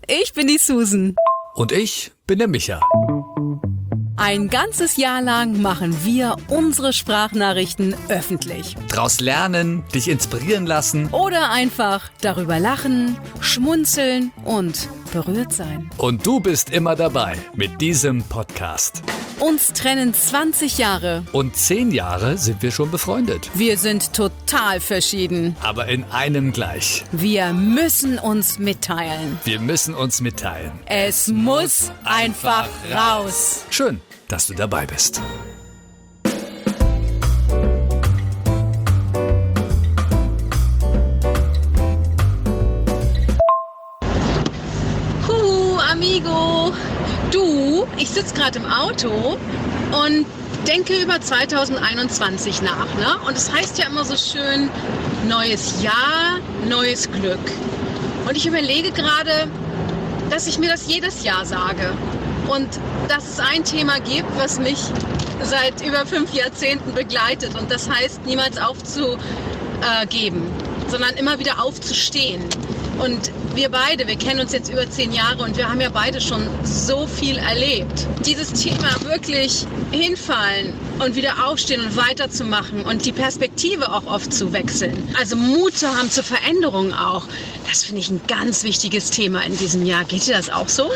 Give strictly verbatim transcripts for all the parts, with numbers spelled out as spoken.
ich bin die Susan. Und ich bin der Micha. Ein ganzes Jahr lang machen wir unsere Sprachnachrichten öffentlich. Draus lernen, dich inspirieren lassen. Oder einfach darüber lachen, schmunzeln und berührt sein. Und du bist immer dabei mit diesem Podcast. Uns trennen zwanzig Jahre. Und zehn Jahre sind wir schon befreundet. Wir sind total verschieden. Aber in einem gleich. Wir müssen uns mitteilen. Wir müssen uns mitteilen. Es muss einfach raus. Schön, dass du dabei bist. Huhu, amigo. Du, ich sitze gerade im Auto und denke über zwanzig einundzwanzig nach, ne? Und es heißt ja immer so schön, neues Jahr, neues Glück. Und ich überlege gerade, dass ich mir das jedes Jahr sage. Und dass es ein Thema gibt, was mich seit über fünf Jahrzehnten begleitet. Und das heißt, niemals aufzugeben, sondern immer wieder aufzustehen. Und wir beide, wir kennen uns jetzt über zehn Jahre und wir haben ja beide schon so viel erlebt. Dieses Thema wirklich hinfallen und wieder aufstehen und weiterzumachen und die Perspektive auch oft zu wechseln. Also Mut zu haben zur Veränderung auch. Das finde ich ein ganz wichtiges Thema in diesem Jahr. Geht dir das auch so?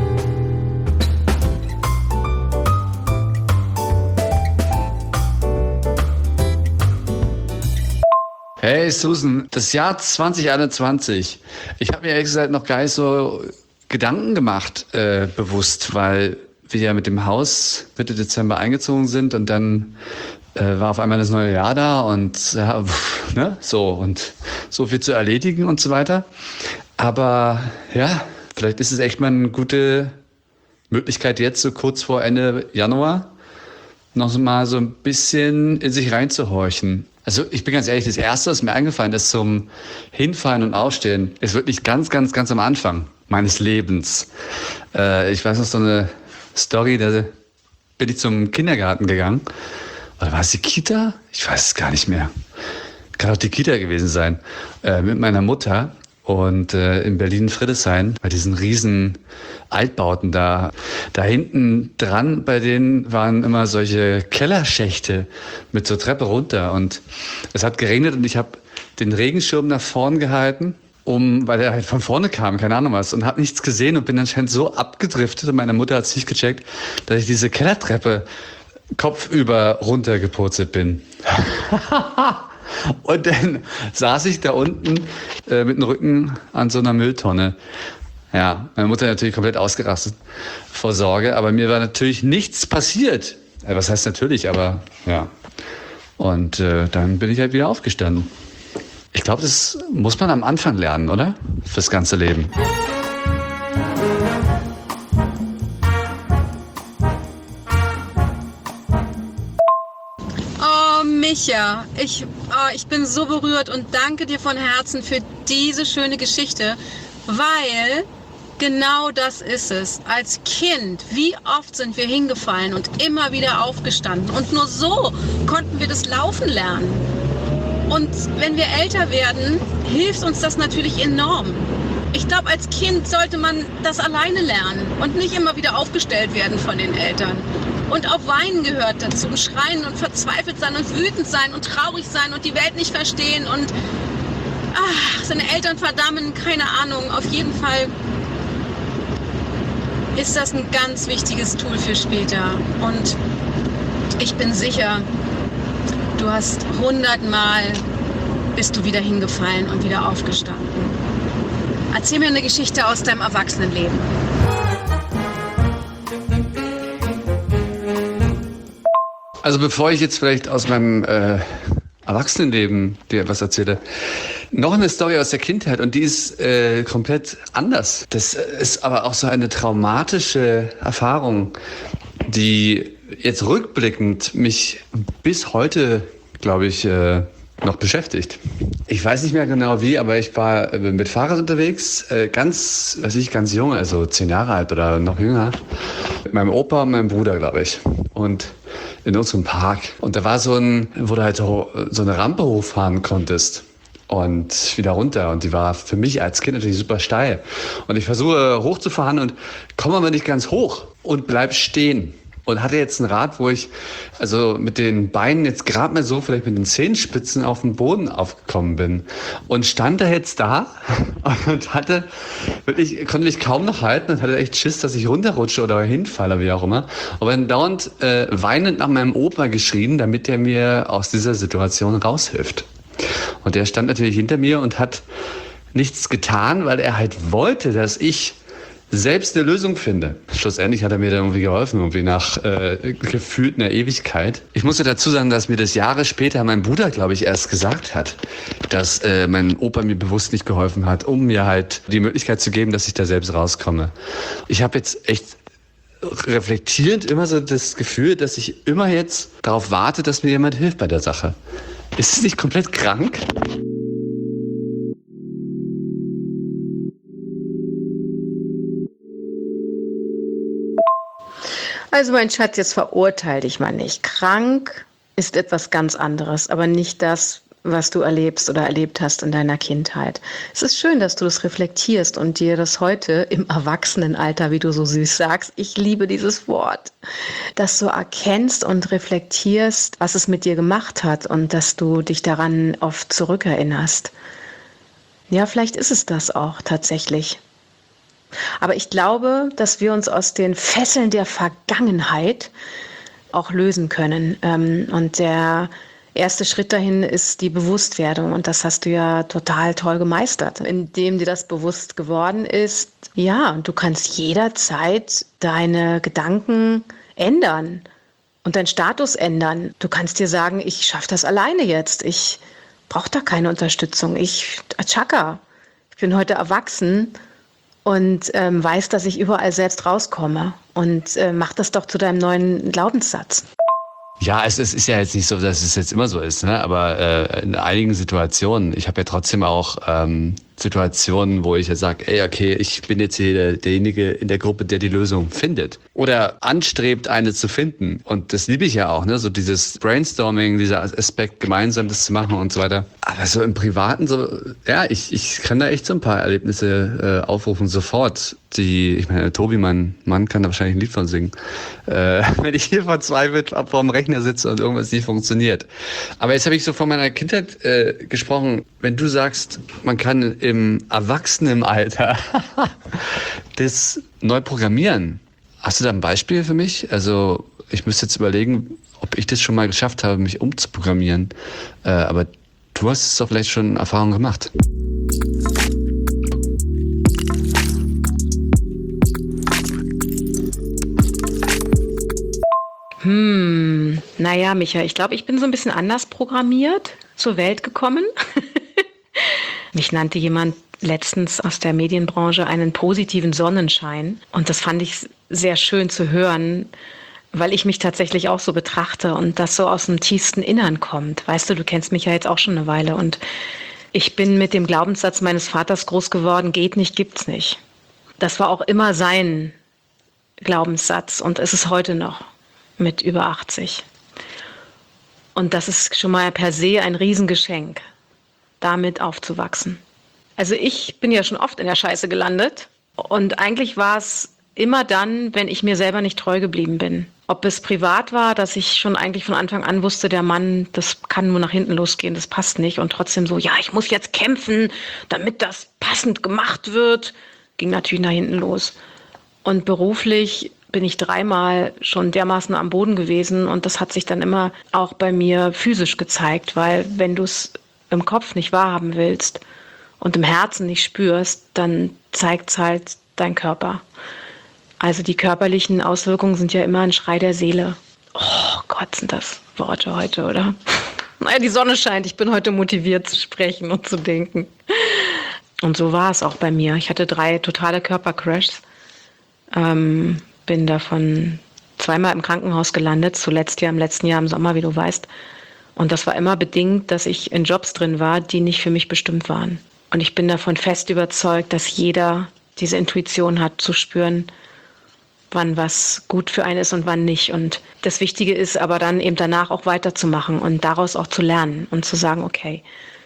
Hey Susan, das Jahr zwanzig einundzwanzig. Ich habe mir ehrlich gesagt noch gar nicht so Gedanken gemacht, äh, bewusst, weil wir ja mit dem Haus Mitte Dezember eingezogen sind und dann äh, war auf einmal das neue Jahr da und ja, pff, ne, so und so viel zu erledigen und so weiter. Aber ja, vielleicht ist es echt mal eine gute Möglichkeit jetzt, so kurz vor Ende Januar, noch mal so ein bisschen in sich reinzuhorchen. Also ich bin ganz ehrlich, das Erste, was mir eingefallen ist zum Hinfallen und Aufstehen, ist wirklich ganz, ganz, ganz am Anfang meines Lebens. Äh, ich weiß noch so eine Story, da bin ich zum Kindergarten gegangen. Oder war es die Kita? Ich weiß es gar nicht mehr. Kann auch die Kita gewesen sein. Äh, mit meiner Mutter. Und äh, in Berlin-Friedrichshain, bei diesen riesen Altbauten da, da hinten dran, bei denen waren immer solche Kellerschächte mit so Treppe runter. Und es hat geregnet und ich habe den Regenschirm nach vorn gehalten, um, weil er halt von vorne kam, keine Ahnung was, und habe nichts gesehen und bin anscheinend so abgedriftet und meine Mutter hat es nicht gecheckt, dass ich diese Kellertreppe kopfüber runtergepurzelt bin. Und dann saß ich da unten äh, mit dem Rücken an so einer Mülltonne. Ja, meine Mutter natürlich komplett ausgerastet vor Sorge, aber mir war natürlich nichts passiert. Äh, was heißt natürlich, aber ja. Und äh, dann bin ich halt wieder aufgestanden. Ich glaube, das muss man am Anfang lernen, oder? Fürs ganze Leben. Micha, ich, oh, ich bin so berührt und danke dir von Herzen für diese schöne Geschichte, weil genau das ist es. Als Kind, wie oft sind wir hingefallen und immer wieder aufgestanden und nur so konnten wir das Laufen lernen. Und wenn wir älter werden, hilft uns das natürlich enorm. Ich glaube, als Kind sollte man das alleine lernen und nicht immer wieder aufgestellt werden von den Eltern. Und auch Weinen gehört dazu, und schreien und verzweifelt sein und wütend sein und traurig sein und die Welt nicht verstehen und ach, seine Eltern verdammen, keine Ahnung. Auf jeden Fall ist das ein ganz wichtiges Tool für später. Und ich bin sicher, du hast hundertmal bist du wieder hingefallen und wieder aufgestanden. Erzähl mir eine Geschichte aus deinem Erwachsenenleben. Also bevor ich jetzt vielleicht aus meinem äh, Erwachsenenleben dir etwas erzähle, noch eine Story aus der Kindheit und die ist äh, komplett anders. Das ist aber auch so eine traumatische Erfahrung, die jetzt rückblickend mich bis heute, glaube ich, äh, noch beschäftigt. Ich weiß nicht mehr genau wie, aber ich war mit Fahrrad unterwegs, äh, ganz, weiß ich, ganz jung, also zehn Jahre alt oder noch jünger, mit meinem Opa und meinem Bruder, glaube ich. Und in unserem Park. Und da war so ein, wo du halt so, so eine Rampe hochfahren konntest. und wieder runter. Und die war für mich als Kind natürlich super steil. Und ich versuche hochzufahren und komme aber nicht ganz hoch und bleib stehen. Und hatte jetzt ein Rad, wo ich also mit den Beinen jetzt gerade mal so vielleicht mit den Zehenspitzen auf den Boden aufgekommen bin. Und stand da jetzt da und hatte wirklich, konnte mich kaum noch halten und hatte echt Schiss, dass ich runterrutsche oder hinfalle, wie auch immer. Aber dann dauernd äh, weinend nach meinem Opa geschrien, damit er mir aus dieser Situation raushilft. Und der stand natürlich hinter mir und hat nichts getan, weil er halt wollte, dass ich selbst eine Lösung finde. Schlussendlich hat er mir dann irgendwie geholfen, irgendwie nach äh, gefühlt einer Ewigkeit. Ich muss ja dazu sagen, dass mir das Jahre später mein Bruder, glaube ich, erst gesagt hat, dass äh, mein Opa mir bewusst nicht geholfen hat, um mir halt die Möglichkeit zu geben, dass ich da selbst rauskomme. Ich habe jetzt echt reflektierend immer so das Gefühl, dass ich immer jetzt darauf warte, dass mir jemand hilft bei der Sache. Ist es nicht komplett krank? Also mein Schatz, jetzt verurteil dich mal nicht. Krank ist etwas ganz anderes, aber nicht das, was du erlebst oder erlebt hast in deiner Kindheit. Es ist schön, dass du das reflektierst und dir das heute im Erwachsenenalter, wie du so süß sagst, ich liebe dieses Wort, dass du erkennst und reflektierst, was es mit dir gemacht hat und dass du dich daran oft zurückerinnerst. Ja, vielleicht ist es das auch tatsächlich. Aber ich glaube, dass wir uns aus den Fesseln der Vergangenheit auch lösen können. Und der erste Schritt dahin ist die Bewusstwerdung. Und das hast du ja total toll gemeistert, indem dir das bewusst geworden ist. Ja, und du kannst jederzeit deine Gedanken ändern und deinen Status ändern. Du kannst dir sagen, ich schaffe das alleine jetzt. Ich brauche da keine Unterstützung. Ich, Chaka, ich bin heute erwachsen und ähm, weiß, dass ich überall selbst rauskomme. Und äh, mach das doch zu deinem neuen Glaubenssatz. Ja, es, es ist ja jetzt nicht so, dass es jetzt immer so ist, ne? Aber äh, in einigen Situationen, ich habe ja trotzdem auch ähm, Situationen, wo ich ja sage, ey, okay, ich bin jetzt hier der, derjenige in der Gruppe, der die Lösung findet oder anstrebt, eine zu finden. Und das liebe ich ja auch, ne? So dieses Brainstorming, dieser Aspekt, gemeinsam das zu machen und so weiter. Aber so im Privaten, so, ja, ich, ich kann da echt so ein paar Erlebnisse äh, aufrufen sofort. Die, ich meine, Tobi, mein Mann, kann da wahrscheinlich ein Lied von singen. Äh, wenn ich hier verzweifelt vor dem Rechner sitze und irgendwas nicht funktioniert. Aber jetzt habe ich so von meiner Kindheit äh, gesprochen. Wenn du sagst, man kann im Erwachsenenalter das neu programmieren, hast du da ein Beispiel für mich? Also ich müsste jetzt überlegen, ob ich das schon mal geschafft habe, mich umzuprogrammieren. Äh, aber du hast es doch vielleicht schon Erfahrung gemacht. Hm, naja, Micha, ich glaube, ich bin so ein bisschen anders programmiert zur Welt gekommen. Mich nannte jemand letztens aus der Medienbranche einen positiven Sonnenschein. Und das fand ich sehr schön zu hören, weil ich mich tatsächlich auch so betrachte und das so aus dem tiefsten Innern kommt. Weißt du, du kennst mich ja jetzt auch schon eine Weile und ich bin mit dem Glaubenssatz meines Vaters groß geworden, geht nicht, gibt's nicht. Das war auch immer sein Glaubenssatz und es ist heute noch mit über achtzig. Und das ist schon mal per se ein Riesengeschenk, damit aufzuwachsen. Also ich bin ja schon oft in der Scheiße gelandet und eigentlich war es immer dann, wenn ich mir selber nicht treu geblieben bin. Ob es privat war, dass ich schon eigentlich von Anfang an wusste, der Mann, das kann nur nach hinten losgehen, das passt nicht. Und trotzdem so, ja, ich muss jetzt kämpfen, damit das passend gemacht wird. Ging natürlich nach hinten los. Und beruflich bin ich dreimal schon dermaßen am Boden gewesen. Und das hat sich dann immer auch bei mir physisch gezeigt. Weil wenn du es im Kopf nicht wahrhaben willst und im Herzen nicht spürst, dann zeigt es halt dein Körper. Also die körperlichen Auswirkungen sind ja immer ein Schrei der Seele. Oh Gott, sind das Worte heute, oder? Naja, die Sonne scheint. Ich bin heute motiviert zu sprechen und zu denken. Und so war es auch bei mir. Ich hatte drei totale Körpercrashs. Ähm, bin davon zweimal im Krankenhaus gelandet. Zuletzt ja im letzten Jahr im Sommer, wie du weißt. Und das war immer bedingt, dass ich in Jobs drin war, die nicht für mich bestimmt waren. Und ich bin davon fest überzeugt, dass jeder diese Intuition hat, zu spüren, wann was gut für einen ist und wann nicht. Und das Wichtige ist aber dann eben danach auch weiterzumachen und daraus auch zu lernen und zu sagen, okay,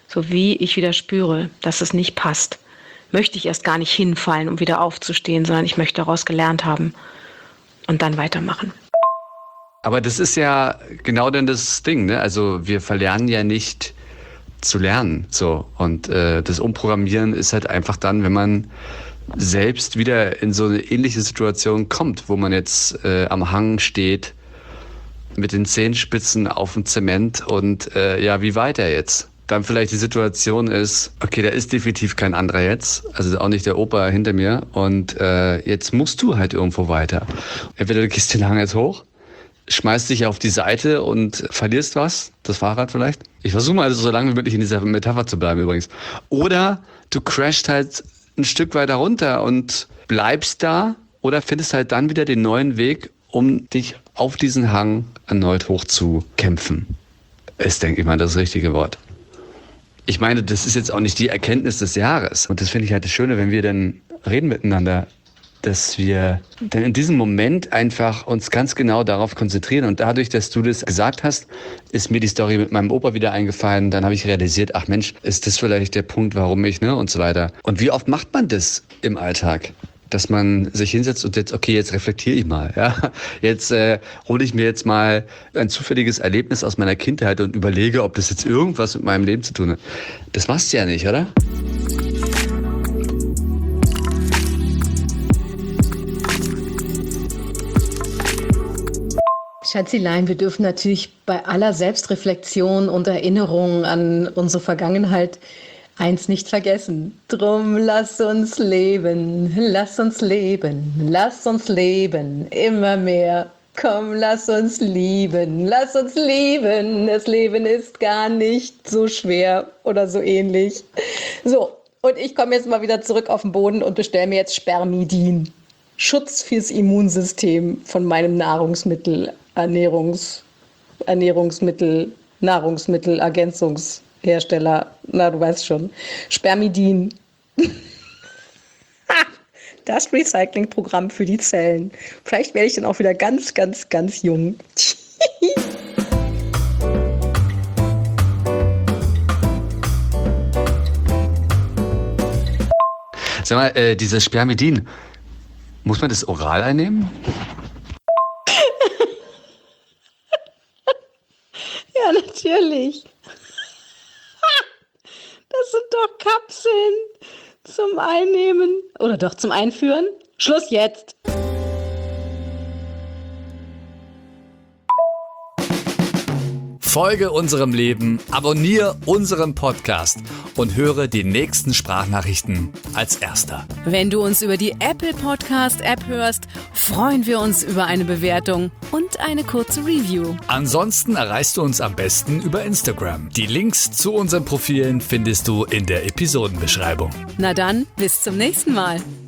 So wie ich wieder spüre, dass es nicht passt, möchte ich erst gar nicht hinfallen, um wieder aufzustehen, sondern ich möchte daraus gelernt haben und dann weitermachen. Aber das ist ja genau dann das Ding, ne? Also wir verlernen ja nicht zu lernen, so. Und äh, das Umprogrammieren ist halt einfach dann, wenn man selbst wieder in so eine ähnliche Situation kommt, wo man jetzt äh, am Hang steht, mit den Zehenspitzen auf dem Zement und äh, ja, wie weiter jetzt? Dann vielleicht die Situation ist, okay, da ist definitiv kein anderer jetzt, also auch nicht der Opa hinter mir und äh, jetzt musst du halt irgendwo weiter. Entweder du gehst den Hang jetzt hoch, schmeißt dich auf die Seite und verlierst was, das Fahrrad vielleicht. Ich versuche mal also so lange wie möglich in dieser Metapher zu bleiben übrigens. Oder du crashst halt ein Stück weiter runter und bleibst da oder findest halt dann wieder den neuen Weg, um dich auf diesen Hang erneut hoch zu kämpfen. Ist, denke ich mal, das richtige Wort. Ich meine, das ist jetzt auch nicht die Erkenntnis des Jahres. Und das finde ich halt das Schöne, wenn wir dann reden miteinander, dass wir dann in diesem Moment einfach uns ganz genau darauf konzentrieren. Und dadurch, dass du das gesagt hast, ist mir die Story mit meinem Opa wieder eingefallen. Dann habe ich realisiert, ach Mensch, ist das vielleicht der Punkt, warum ich, ne, und so weiter. Und wie oft macht man das im Alltag? Dass man sich hinsetzt und jetzt, okay, jetzt reflektiere ich mal. Ja? Jetzt äh, hole ich mir jetzt mal ein zufälliges Erlebnis aus meiner Kindheit und überlege, ob das jetzt irgendwas mit meinem Leben zu tun hat. Das machst du ja nicht, oder? Schatzilein, wir dürfen natürlich bei aller Selbstreflexion und Erinnerung an unsere Vergangenheit eins nicht vergessen. Drum lass uns leben, lass uns leben, lass uns leben, immer mehr. Komm, lass uns lieben, lass uns lieben. Das Leben ist gar nicht so schwer oder so ähnlich. So, und ich komme jetzt mal wieder zurück auf den Boden und bestelle mir jetzt Spermidin. Schutz fürs Immunsystem von meinem Nahrungsmittel, Ernährungs, Ernährungsmittel, Nahrungsmittelergänzungshersteller. Na, du weißt schon. Spermidin. Das Recyclingprogramm für die Zellen. Vielleicht werde ich dann auch wieder ganz, ganz, ganz jung. Sag mal, äh, dieses Spermidin, muss man das oral einnehmen? Ja, natürlich. Das sind doch Kapseln zum Einnehmen. Oder doch zum Einführen. Schluss jetzt. Folge unserem Leben, abonniere unseren Podcast und höre die nächsten Sprachnachrichten als Erster. Wenn du uns über die Apple Podcast App hörst, freuen wir uns über eine Bewertung und eine kurze Review. Ansonsten erreichst du uns am besten über Instagram. Die Links zu unseren Profilen findest du in der Episodenbeschreibung. Na dann, bis zum nächsten Mal.